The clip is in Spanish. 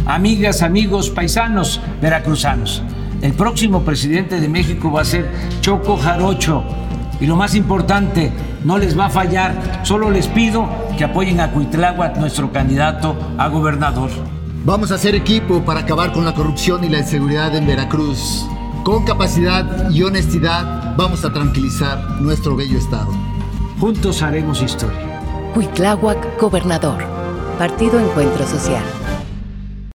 amigas, amigos, paisanos veracruzanos. El próximo presidente de México va a ser Choco Jarocho. Y lo más importante, no les va a fallar. Solo les pido que apoyen a Cuitláhuac, nuestro candidato a gobernador. Vamos a hacer equipo para acabar con la corrupción y la inseguridad en Veracruz. Con capacidad y honestidad vamos a tranquilizar nuestro bello estado. Juntos haremos historia. Cuitláhuac, gobernador. Partido Encuentro Social.